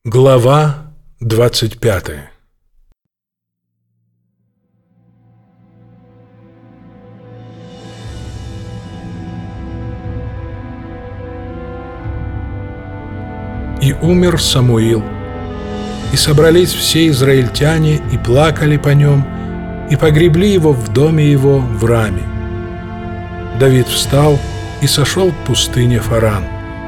Глава 25. И умер Самуил, и собрались все израильтяне, и плакали по нем, и погребли его в доме его в Раме. Давид встал и сошел к пустыне Фаран.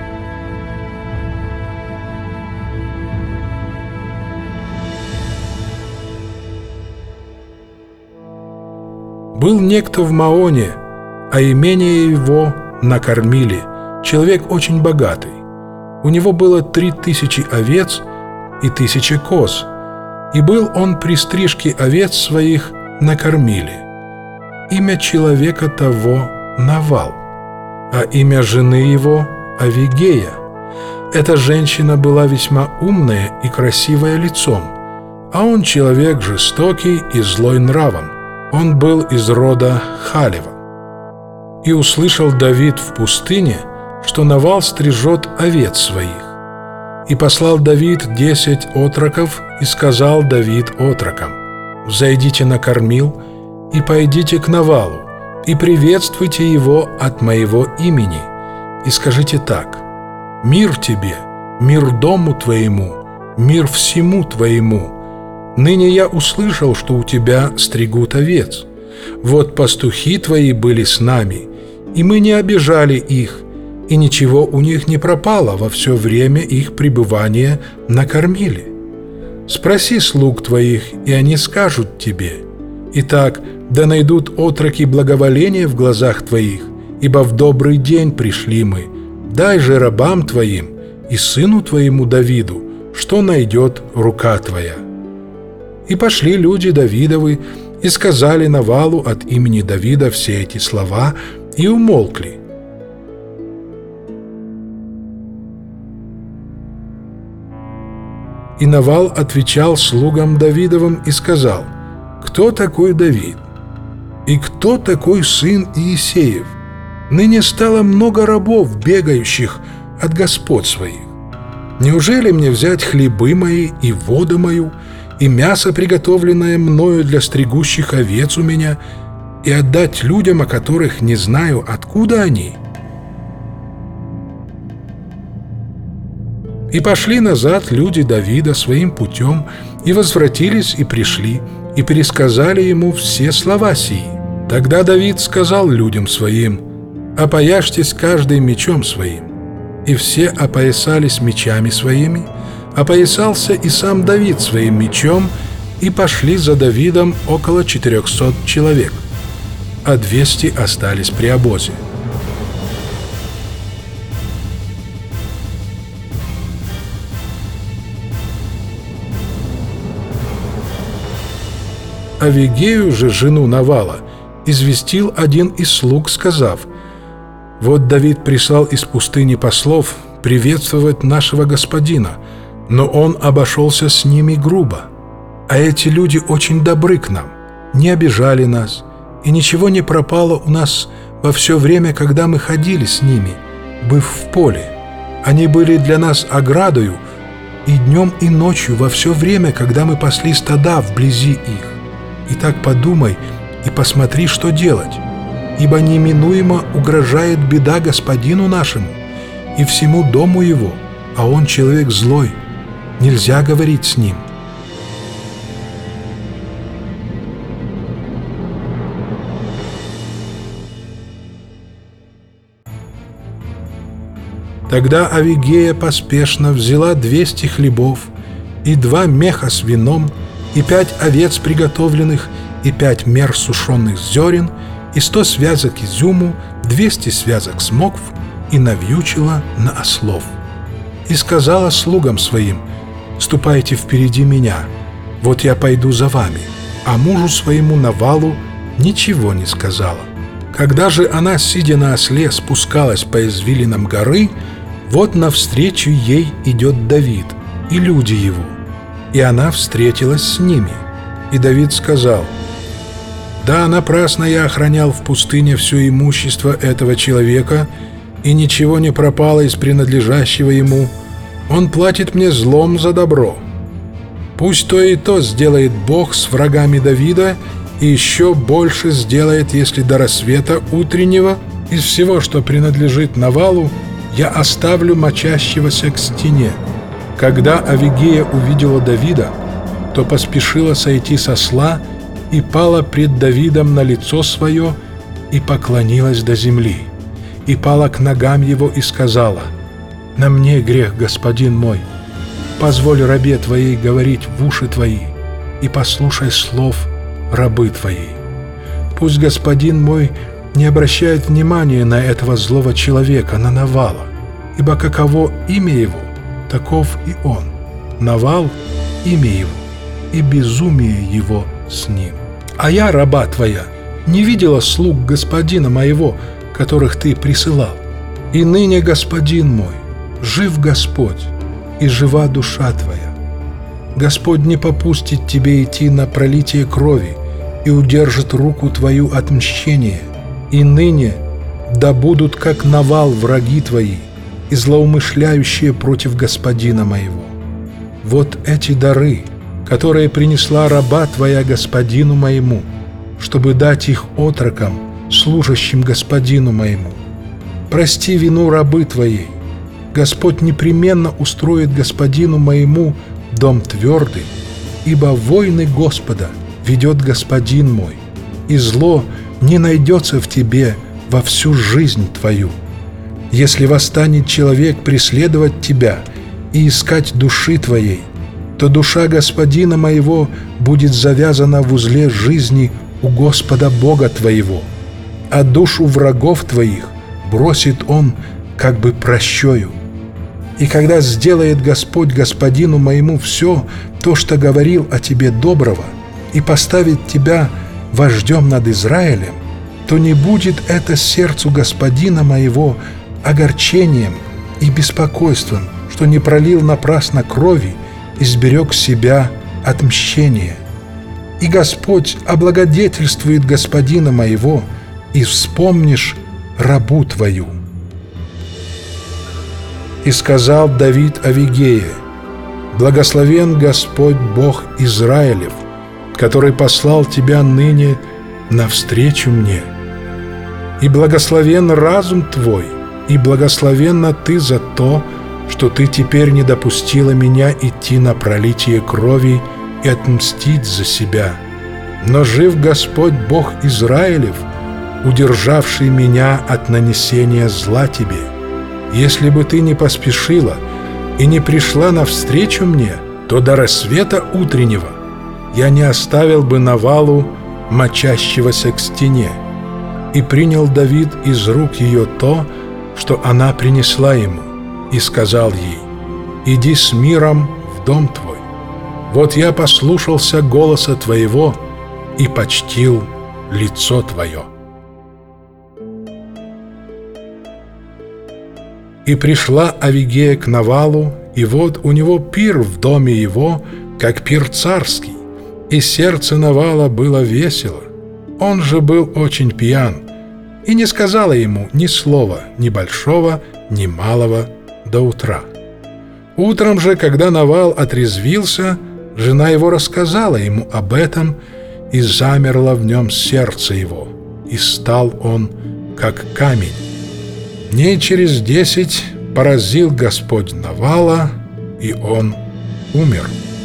Был некто в Маоне, а имение его накормили, человек очень богатый. У него было 3000 овец и 1000 коз, и был он при стрижке овец своих накормили. Имя человека того Навал, а имя жены его Авигея. Эта женщина была весьма умная и красивая лицом, а он человек жестокий и злой нравом. Он был из рода Халева. И услышал Давид в пустыне, что Навал стрижет овец своих. И послал Давид 10 отроков, и сказал Давид отрокам: «Взойдите на кормил, и пойдите к Навалу, и приветствуйте его от моего имени, и скажите так: мир тебе, мир дому твоему, мир всему твоему. Ныне я услышал, что у тебя стригут овец. Вот пастухи твои были с нами, и мы не обижали их, и ничего у них не пропало во все время их пребывания накормили. Спроси слуг твоих, и они скажут тебе: итак, да найдут отроки благоволения в глазах твоих, ибо в добрый день пришли мы. Дай же рабам твоим и сыну твоему Давиду, что найдет рука твоя». И пошли люди Давидовы и сказали Навалу от имени Давида все эти слова, и умолкли. И Навал отвечал слугам Давидовым и сказал: «Кто такой Давид? И кто такой сын Иисеев? Ныне стало много рабов, бегающих от господ своих. Неужели мне взять хлебы мои и воду мою, и мясо, приготовленное мною для стригущих овец у меня, и отдать людям, о которых не знаю, откуда они?» И пошли назад люди Давида своим путем, и возвратились, и пришли, и пересказали ему все слова сии. Тогда Давид сказал людям своим: «Опояжьтесь каждый мечом своим». И все опоясались мечами своими, опоясался и сам Давид своим мечом, и пошли за Давидом около 400 человек, а 200 остались при обозе. Авигею же, жену Навала, известил один из слуг, сказав: «Вот Давид прислал из пустыни послов приветствовать нашего господина, но он обошелся с ними грубо. А эти люди очень добры к нам, не обижали нас, и ничего не пропало у нас во все время, когда мы ходили с ними, быв в поле. Они были для нас оградою и днем, и ночью во все время, когда мы пасли стада вблизи их. Итак, подумай и посмотри, что делать, ибо неминуемо угрожает беда господину нашему и всему дому его, а он человек злой, нельзя говорить с ним». Тогда Авигея поспешно взяла 200 хлебов и 2 меха с вином, и 5 овец приготовленных, и 5 мер сушеных зерен, и 100 связок изюму, 200 связок смокв, и навьючила на ослов. И сказала слугам своим: «Ступайте впереди меня, вот я пойду за вами». А мужу своему Навалу ничего не сказала. Когда же она, сидя на осле, спускалась по извилинам горы, вот навстречу ей идет Давид и люди его, и она встретилась с ними. И Давид сказал: «Да, напрасно я охранял в пустыне все имущество этого человека, и ничего не пропало из принадлежащего ему. Он платит мне злом за добро. Пусть то и то сделает Бог с врагами Давида, и еще больше сделает, если до рассвета утреннего из всего, что принадлежит Навалу, я оставлю мочащегося к стене». Когда Авигея увидела Давида, то поспешила сойти со осла и пала пред Давидом на лицо свое и поклонилась до земли, и пала к ногам его и сказала: «На мне грех, господин мой, позволь рабе твоей говорить в уши твои, и послушай слов рабы твоей. Пусть господин мой не обращает внимания на этого злого человека, на Навала, ибо каково имя его, таков и он. Навал — имя его, и безумие его с ним. А я, раба твоя, не видела слуг господина моего, которых ты присылал. И ныне, господин мой, жив Господь, и жива душа твоя. Господь не попустит тебе идти на пролитие крови и удержит руку твою от мщения. И ныне да будут, как Навал, враги твои и злоумышляющие против господина моего. Вот эти дары, которые принесла раба твоя господину моему, чтобы дать их отрокам, служащим господину моему. Прости вину рабы твоей. Господь непременно устроит господину моему дом твердый, ибо войны Господа ведет господин мой, и зло не найдется в тебе во всю жизнь твою. Если восстанет человек преследовать тебя и искать души твоей, то душа господина моего будет завязана в узле жизни у Господа Бога твоего, а душу врагов твоих бросит он как бы прощою. И когда сделает Господь господину моему все то, что говорил о тебе доброго, и поставит тебя вождем над Израилем, то не будет это сердцу господина моего огорчением и беспокойством, что не пролил напрасно крови и сберег себя от мщения. И Господь облагодетельствует господина моего, и вспомнишь рабу твою». И сказал Давид Авигее: «Благословен Господь Бог Израилев, который послал тебя ныне навстречу мне. И благословен разум твой, и благословенна ты за то, что ты теперь не допустила меня идти на пролитие крови и отмстить за себя. Но жив Господь Бог Израилев, удержавший меня от нанесения зла тебе. Если бы ты не поспешила и не пришла навстречу мне, то до рассвета утреннего я не оставил бы Навалу, мочащегося к стене». И принял Давид из рук ее то, что она принесла ему, и сказал ей: «Иди с миром в дом твой. Вот я послушался голоса твоего и почтил лицо твое». И пришла Авигея к Навалу, и вот у него пир в доме его, как пир царский, и сердце Навала было весело. Он же был очень пьян, и не сказала ему ни слова, ни большого, ни малого до утра. Утром же, когда Навал отрезвился, жена его рассказала ему об этом, и замерло в нем сердце его, и стал он как камень. Дней через 10 поразил Господь Навала, и он умер.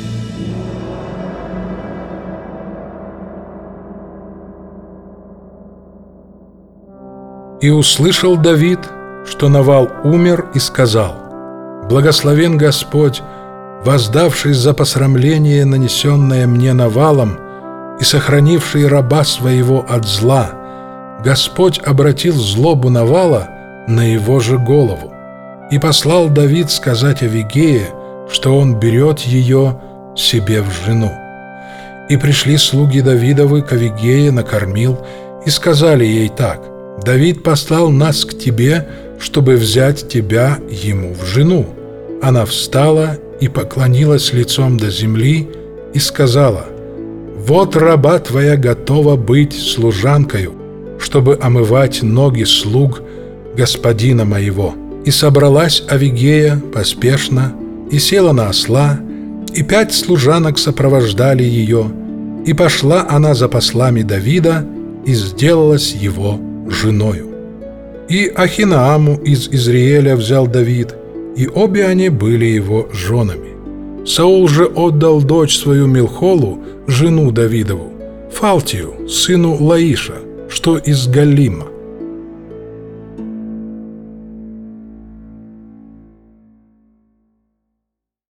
И услышал Давид, что Навал умер, и сказал: «Благословен Господь, воздавший за посрамление, нанесенное мне Навалом, и сохранивший раба своего от зла. Господь обратил злобу Навала на его же голову». И послал Давид сказать Авигее, что он берет ее себе в жену. И пришли слуги Давидовы к Авигее на кормил, и сказали ей так: «Давид послал нас к тебе, чтобы взять тебя ему в жену». Она встала и поклонилась лицом до земли и сказала: «Вот раба твоя готова быть служанкою, чтобы омывать ноги слуг господина моего». И собралась Авигея поспешно и села на осла, и 5 служанок сопровождали ее, и пошла она за послами Давида и сделалась его женою. И Ахинааму из Изриэля взял Давид, и обе они были его женами. Саул же отдал дочь свою Милхолу, жену Давидову, Фалтию, сыну Лаиша, что из Галима.